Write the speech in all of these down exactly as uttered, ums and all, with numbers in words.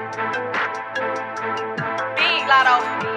Big Lotto.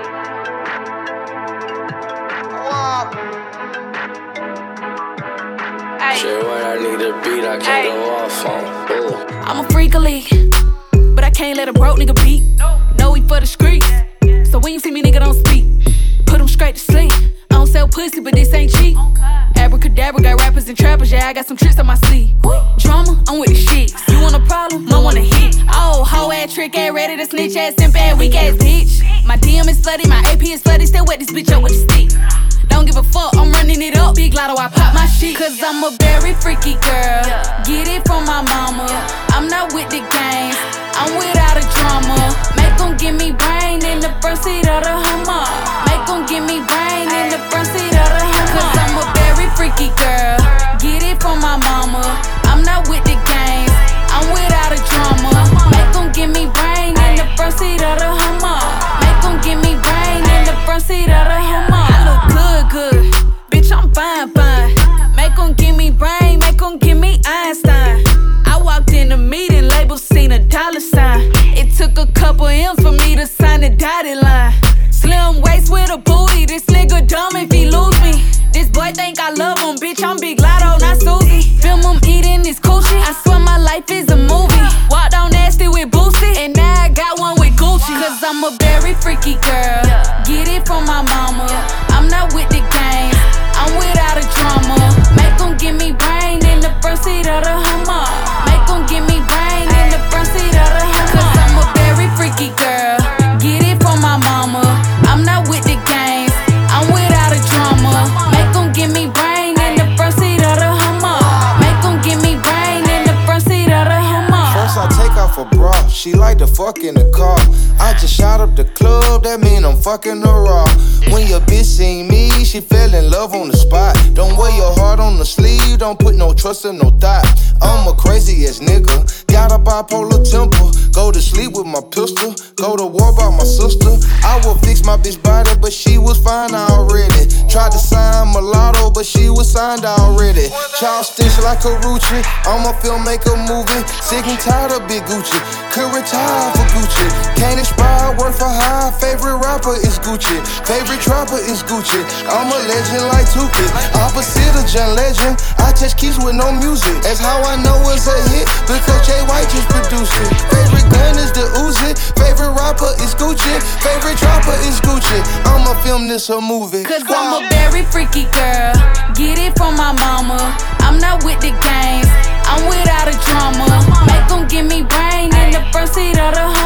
Shit, when I need a beat, I can't Ay. go off on. Ooh. I'm a freak of league, but I can't let a broke nigga beat. No, he for the streets, so when you see me, nigga, don't speak. Put him straight to sleep. I don't sell pussy, but this ain't cheap. Abracadabra, got rappers and trappers, yeah, I got some tricks on my sleeve. Drama, I'm with the shit. You want a problem? I want a hit. Oh, hoe ass, trick ass, ready to snitch ass, simp ass, weak ass bitch. My D M is flooded, my A P is flooded, still wet this bitch up with the stick. Don't give a fuck, I'm running it up. Big Lotto, I pop my shit. Cause I'm a very freaky girl. Get it from my mama. I'm not with the games, I'm without a drama. Make them give me brain in the front seat of the Hummer. Make them give me brain in the front seat of the Hummer. Cause I'm a very freaky girl. Get it from my mama. I'm not with the games, I'm without a drama. Make them give me brain in the front seat of the Hummer. Make them give me brain in the front seat of the Hummer. I look good, good. Bitch, I'm fine, fine. Make them give me brain, make them give me Einstein. I walked in the meeting, label seen a dollar sign. It took a couple M's for me to sign the dotted line. Slim waist with a booty, this nigga dumb if he lose me. This boy think I love him, bitch, I'm Big Lotto, not Susie. Film him eating this coochie, I swear my life is a movie. Walked on nasty with Boosie, and now I got one with Gucci. Cause I'm a very freaky girl, get it from my mama. I'm not with the games, I'm without a drama. Make them give me brain in the front seat of the Hummer. Make them give me brain in the front seat of the Hummer. Cause I'm a very freaky girl, get it from my mama. I'm not with the games, I'm without a drama. Make them give me brain in the front seat of the Hummer. Make them give me brain in the front seat of the Hummer. First I take off a bra, she like to fuck in the car. I just shot up the club, that mean I'm fucking her raw. When your bitch seen me, she fell in love on the spot. Don't wear your heart on the sleeve, don't put no trust in no thought. I'm a crazy ass nigga, got a bipolar temper. Go to sleep with my pistol, go to war by my sister. I will fix my bitch body, but she was fine already. Tried to sign mulatto, but she was signed already. Child stitch like a Rucci, I'm a filmmaker movie. Sick and tired of Big Gucci, could retire for Gucci. Can't expire, work for high. Favorite rapper is Gucci, favorite trapper is Gucci. I'm a legend like Tuki, opposite of John Legend. I touch keys with no music, that's how I know it's a hit, because Jay White just produced it. Favorite gun is the Uzi, favorite rapper is Gucci, favorite trapper is Gucci. I'ma film this a movie. Cause I'm a very freaky girl, get it from my mama. I'm not with the games, I'm without a drama. Make them give me brain in the front seat of the Hummer.